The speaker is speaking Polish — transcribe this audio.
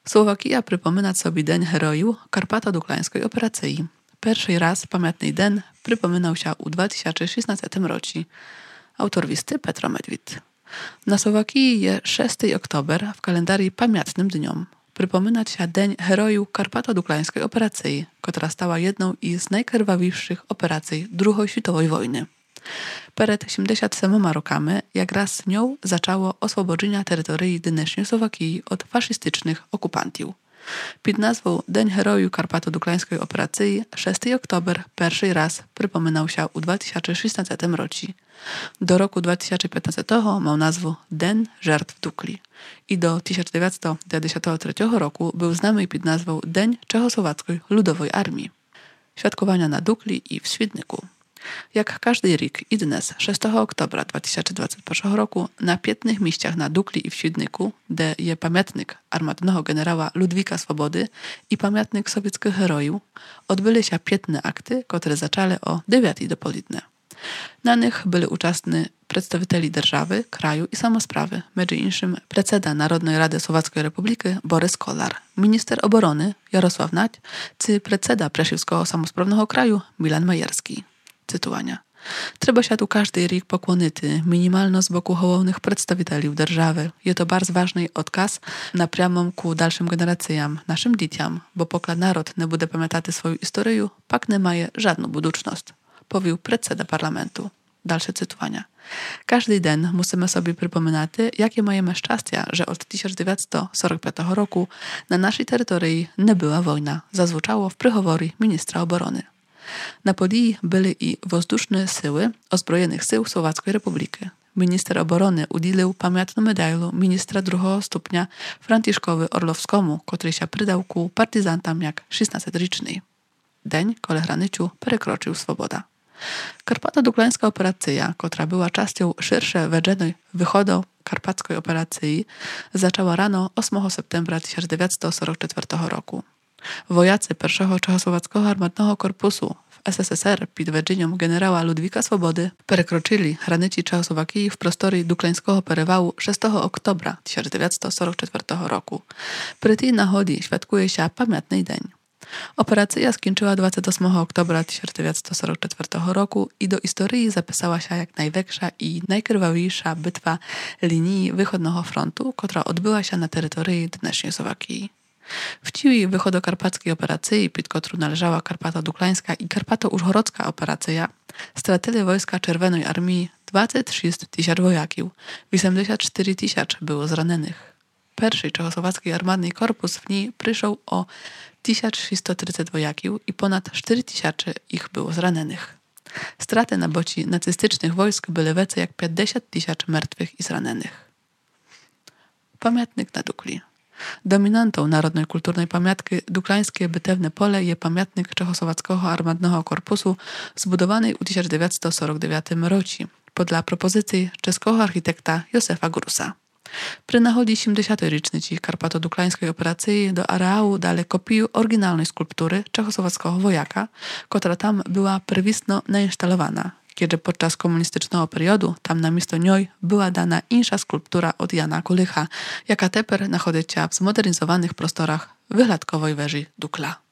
Słowakija припоминать собі День героїв Карпато-Дуклянської операції. Перший раз пам'ятний день припоминався у 2016 році. Autor listy Petro Medwid. Na Słowakii jest 6 oktober w kalendarii pamiętnym dniom. Przypominać się Dzień Herojów Karpato-Duklańskiej Operacji, która stała jedną z najkrwawiwszych operacji II światowej wojny. Przed 77 rokami, jak raz z nią zaczęło oswobodzenie terytorii dynesznej Słowakii od faszystycznych okupantów. Pod nazwą Dzień Herojów Karpato-Duklańskiej Operacji 6 oktober pierwszy raz przypominał się u 2016 roku. Do roku 2015 miał nazwę Dzień Żertw Dukli i do 1993 roku był znany pod nazwą Dzień Czechosłowackiej Ludowej Armii. Świadkowania na Dukli i w Świdniku. Jak każdy rok i dnes 6 oktobra 2021 roku na piętnych miejscach na Dukli i w Świdniku, gdzie jest pamiętnik armatnego generała Ludwika Swobody i pamiętnik sowieckich herojów, odbyły się piętne akty, które zaczęły o 9 do południa. Na nich byli uczestni przedstawicieli держаwy, kraju i samosprawy, między innymi prezydent Narodnej Rady Słowackiej Republiki Borys Kolar, minister obrony Jarosław Nać, czy prezydent Prešivskiego Samosprawnego Kraju Milan Majerski. Cytowania. Trzeba się tu każdy rok pokłonić minimalno z boku hołownych przedstawicieli держаwy. Jest to bardzo ważny odkaz napрямом ku dalszym generacjom, naszym dzieciom, bo poklad naród nie będzie pamiętać swoją historię, pak nie ma żadną buduczność, powił prezydent parlamentu. Dalsze cytowania. Każdy dzień musimy sobie przypominać, jakie mamy szczęście, że od 1945 roku na naszej terytorii nie była wojna, zazwyczało w przychowory ministra obrony. Na podii byli i wozduszne siły ozbrojonych sił Słowackiej Republiki. Minister obrony udzielił pamiętną medalię ministra drugiego stopnia Franciszkowi Orlowskiemu, który się przydał ku partyzantom jak 16-roczny. Dzień, kole granicu przekroczył swoboda. Karpato-Duklańska operacja, która była częścią szerszej wiedzonej wychodu karpackiej operacji, zaczęła rano 8 septembra 1944 roku. Wojacy pierwszego Czechosłowackiego Armatnego Korpusu w SSSR pod wedzenią generała Ludwika Swobody przekroczyli granice Czechosłowakii w prostorii Duklańskiego Perewału 6 oktobra 1944 roku. Przy tej nachodzie świadkuje się pamiętny dzień. Operacja skończyła 28 oktobra 1944 roku i do historii zapisała się jak największa i najkrwawiejsza bitwa linii Wychodnego Frontu, która odbyła się na terytorii dnesznej Słowakii. W ciui wychodokarpackiej operacji, pod którą należała Karpato-Duklańska i Karpato-Użhorocka operacja, stracili wojska Czerwonej Armii 26 tysięcy wojaków, 84 tysiące było zranionych. Pierwszy czechosłowacki armatny korpus w niej przyszł o 1630 wojaków i ponad 4 tysiące ich było zranionych. Straty na boci nacystycznych wojsk były więcej jak 50 tysięcy martwych i zranionych. Pamiętnik na Dukli. Dominantą narodnej kulturnej pamiątki Duklańskie Bitewne Pole jest pamiętnik Czechosłowackiego Armatnego Korpusu zbudowany w 1949 roku podle propozycji czeskiego architekta Józefa Grusa. Przy nachodzie 70. rocznicy Karpato-Duklańskiej operacji do areału dali kopię oryginalnej skulptury czechosłowackiego wojaka, która tam była pierwotnie nainstalowana, kiedy podczas komunistycznego periodu tam na miejsce niej była dana inna skulptura od Jana Kulicha, jaka teraz znajduje się w zmodernizowanych prostorach wyhladkowej wieży Dukla.